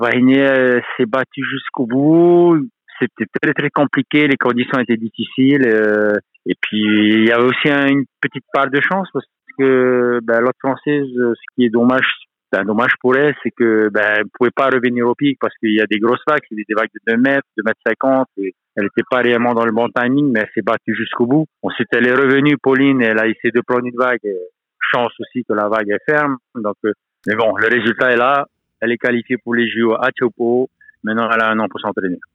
Vahinier s'est battu jusqu'au bout. C'était très très compliqué, les conditions étaient difficiles. Et puis il y avait aussi une petite part de chance parce que l'autre française, ce qui est dommage, dommage pour elle, c'est que elle pouvait pas revenir au pic parce qu'il y a des grosses vagues, c'est des vagues de 2 mètres, 2,50 m. Et elle n'était pas réellement dans le bon timing, mais elle s'est battue jusqu'au bout. Ensuite, elle est revenue, Pauline, elle a essayé de prendre une vague. Chance aussi que la vague est ferme. Donc, mais bon, le résultat est là. Elle est qualifiée pour les JO à Tiopo. Maintenant, elle a un an pour s'entraîner.